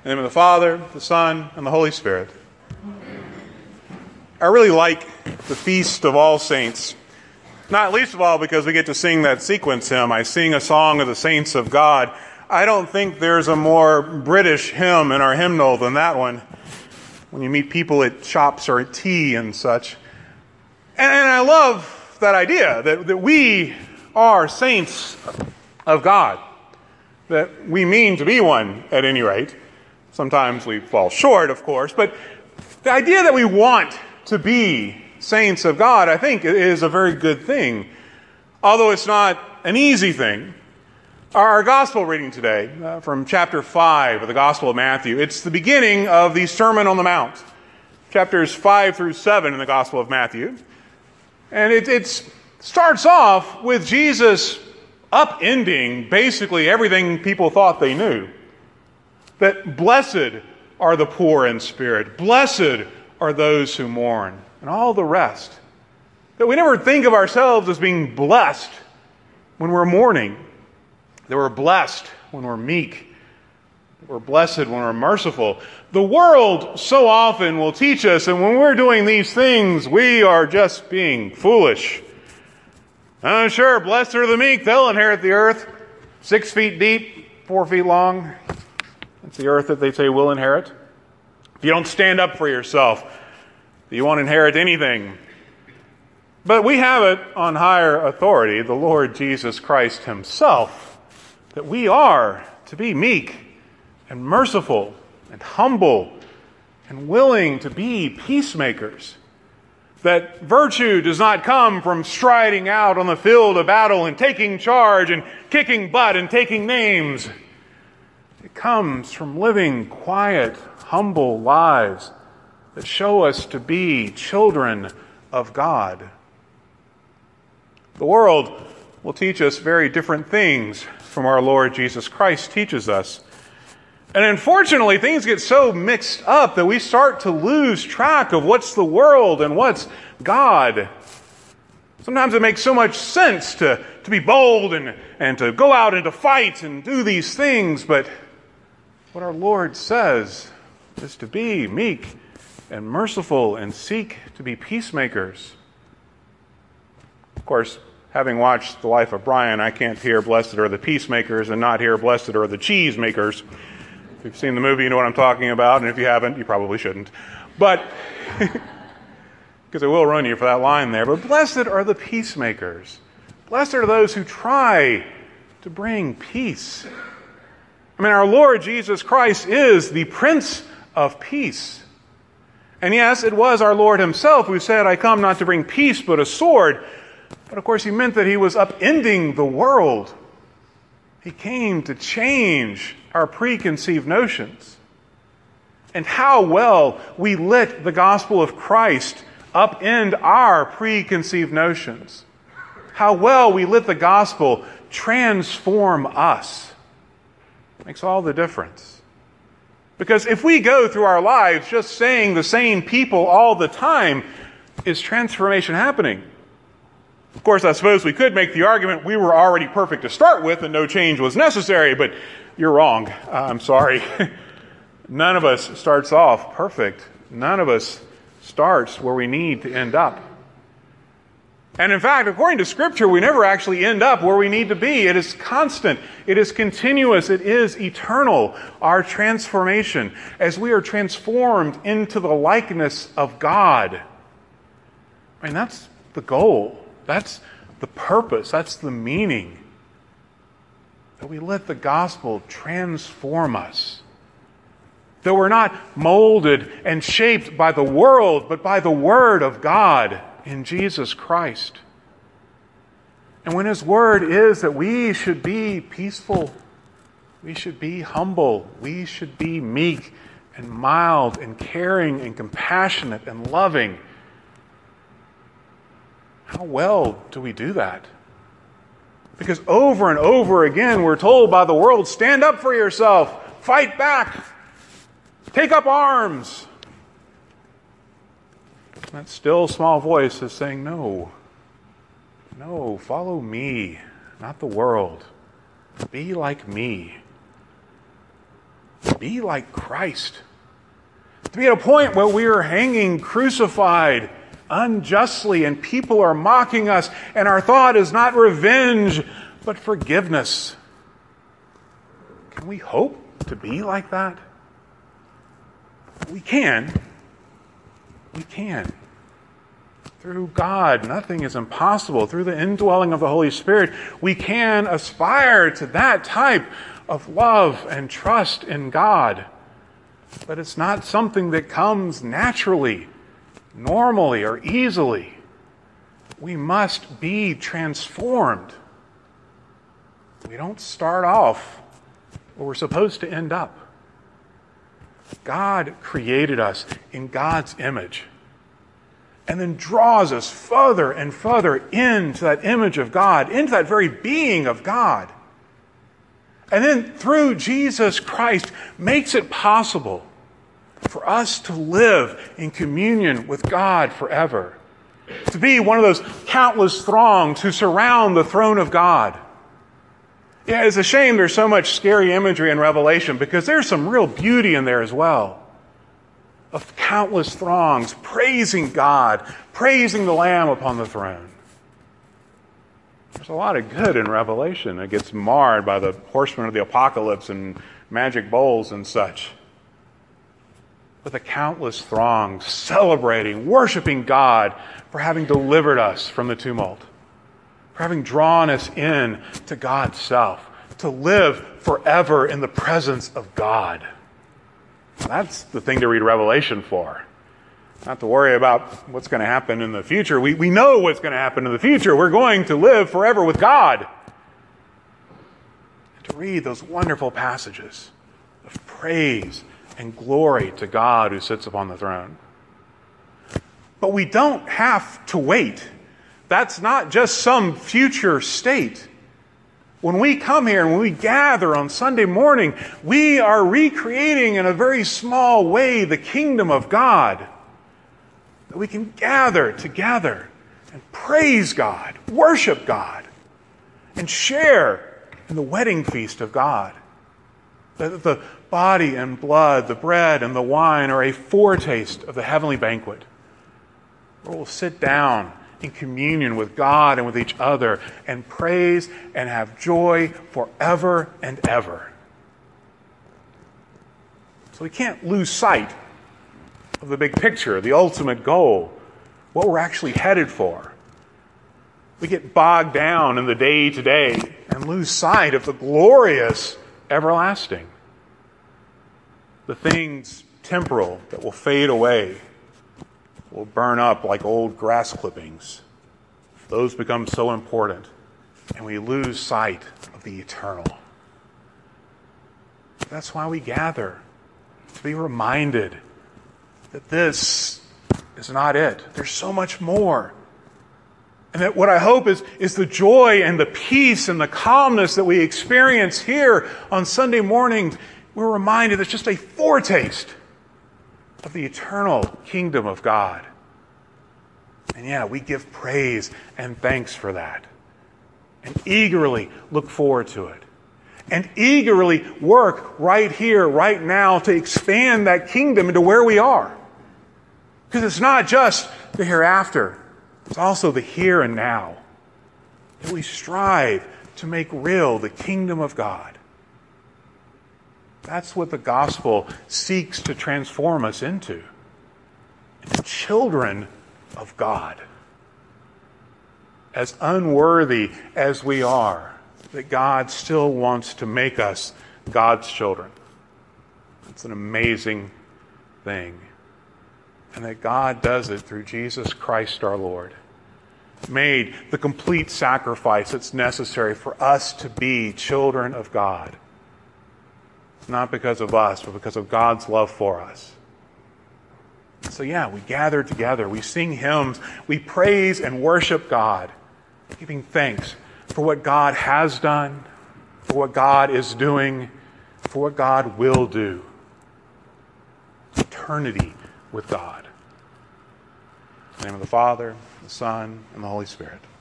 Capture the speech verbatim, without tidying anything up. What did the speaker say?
In the name of the Father, the Son, and the Holy Spirit. I really like the Feast of All Saints. Not least of all because we get to sing that sequence hymn, I Sing a Song of the Saints of God. I don't think there's a more British hymn in our hymnal than that one. When you meet people at shops or at tea and such. And, and I love that idea that, that we are saints of God. That we mean to be one at any rate. Sometimes we fall short, of course, but the idea that we want to be saints of God, I think, is a very good thing, although it's not an easy thing. Our gospel reading today, uh, from chapter five of the Gospel of Matthew, it's the beginning of the Sermon on the Mount, chapters five through seven in the Gospel of Matthew. And it it's, starts off with Jesus upending basically everything people thought they knew. That blessed are the poor in spirit, blessed are those who mourn, and all the rest. That we never think of ourselves as being blessed when we're mourning. That we're blessed when we're meek. That we're blessed when we're merciful. The world so often will teach us, and when we're doing these things, we are just being foolish. Oh, sure, blessed are the meek, they'll inherit the earth. Six feet deep, four feet long. That's the earth that they say we'll inherit. If you don't stand up for yourself, you won't inherit anything. But we have it on higher authority, the Lord Jesus Christ himself, that we are to be meek and merciful and humble and willing to be peacemakers. That virtue does not come from striding out on the field of battle and taking charge and kicking butt and taking names. It comes from living quiet, humble lives that show us to be children of God. The world will teach us very different things from our Lord Jesus Christ teaches us. And unfortunately, things get so mixed up that we start to lose track of what's the world and what's God. Sometimes it makes so much sense to, to be bold and, and to go out and to fight and do these things, but what our Lord says is to be meek and merciful and seek to be peacemakers. Of course, having watched the life of Brian, I can't hear blessed are the peacemakers and not hear blessed are the cheese makers. If you've seen the movie, you know what I'm talking about, and if you haven't, you probably shouldn't. But, because it will ruin you for that line there, but blessed are the peacemakers. Blessed are those who try to bring peace. I mean, our Lord Jesus Christ is the Prince of Peace. And yes, it was our Lord himself who said, I come not to bring peace, but a sword. But of course, he meant that he was upending the world. He came to change our preconceived notions. And how well we let the gospel of Christ upend our preconceived notions. How well we let the gospel transform us. Makes all the difference. Because if we go through our lives just saying the same people all the time, is transformation happening? Of course, I suppose we could make the argument we were already perfect to start with and no change was necessary, but you're wrong. Uh, I'm sorry. None of us starts off perfect. None of us starts where we need to end up. And in fact, according to Scripture, we never actually end up where we need to be. It is constant. It is continuous. It is eternal. Our transformation, as we are transformed into the likeness of God. I mean, that's the goal. That's the purpose. That's the meaning. That we let the gospel transform us. That we're not molded and shaped by the world, but by the Word of God in Jesus Christ. And when his word is that we should be peaceful, we should be humble, we should be meek and mild and caring and compassionate and loving, how well do we do that? Because over and over again we're told by the world, stand up for yourself, fight back, take up arms. That still small voice is saying, no, no, follow me, not the world. Be like me. to be like Christ. To be at a point where we are hanging crucified unjustly and people are mocking us, and our thought is not revenge, but forgiveness. Can we hope to be like that? We can. We can. Through God, nothing is impossible. Through the indwelling of the Holy Spirit, we can aspire to that type of love and trust in God. But it's not something that comes naturally, normally, or easily. We must be transformed. We don't start off where we're supposed to end up. God created us in God's image and then draws us further and further into that image of God, into that very being of God. And then through Jesus Christ makes it possible for us to live in communion with God forever. To be one of those countless throngs who surround the throne of God. Yeah, it's a shame there's so much scary imagery in Revelation, because there's some real beauty in there as well. Of countless throngs praising God, praising the Lamb upon the throne. There's a lot of good in Revelation. It gets marred by the horsemen of the apocalypse and magic bowls and such. But the countless throngs celebrating, worshiping God for having delivered us from the tumult, for having drawn us in to God's self, to live forever in the presence of God. That's the thing to read Revelation for. Not to worry about what's going to happen in the future. We, we know what's going to happen in the future. We're going to live forever with God. And to read those wonderful passages of praise and glory to God who sits upon the throne. But we don't have to wait. That's not just some future state. When we come here and when we gather on Sunday morning, we are recreating in a very small way the kingdom of God. That we can gather together and praise God, worship God, and share in the wedding feast of God. That the body and blood, the bread and the wine are a foretaste of the heavenly banquet, where we'll sit down in communion with God and with each other and praise and have joy forever and ever. So we can't lose sight of the big picture, the ultimate goal, what we're actually headed for. We get bogged down in the day-to-day and lose sight of the glorious everlasting. The things temporal that will fade away, will burn up like old grass clippings. Those become so important, and we lose sight of the eternal. That's why we gather, to be reminded that this is not it. There's so much more. And that what I hope is, is the joy and the peace and the calmness that we experience here on Sunday mornings, we're reminded it's just a foretaste of the eternal kingdom of God. And yeah, we give praise and thanks for that. And eagerly look forward to it. And eagerly work right here, right now, to expand that kingdom into where we are. Because it's not just the hereafter. It's also the here and now. That we strive to make real the kingdom of God. That's what the gospel seeks to transform us into. Into children of God. As unworthy as we are, that God still wants to make us God's children. It's an amazing thing. And that God does it through Jesus Christ our Lord. Made the complete sacrifice that's necessary for us to be children of God. Not because of us, but because of God's love for us. So yeah, we gather together, we sing hymns, we praise and worship God, giving thanks for what God has done, for what God is doing, for what God will do. Eternity with God. In the name of the Father, the Son, and the Holy Spirit.